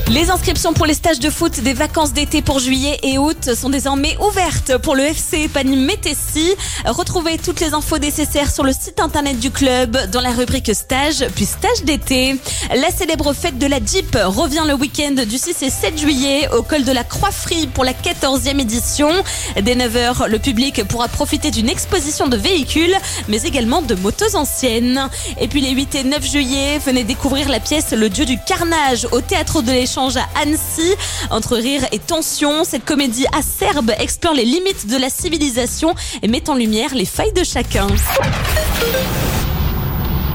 Les inscriptions pour les stages de foot des vacances d'été pour juillet et août sont désormais ouvertes pour le FC Panis-Métessy. Retrouvez toutes les infos nécessaires sur le site internet du club dans la rubrique stage puis stage d'été. La célèbre fête de la Jeep revient le week-end du 6 et 7 juillet au col de la Croix-Frie pour la 14e édition. Dès 9h, le public pourra profiter d'une exposition de véhicules mais également de motos anciennes. Et puis les 8 et 9 juillet, venez découvrir la pièce Le Dieu du Carnage au Théâtre de l'Échange à Annecy. Entre rire et tension, cette comédie acerbe explore les limites de la civilisation et met en lumière les failles de chacun.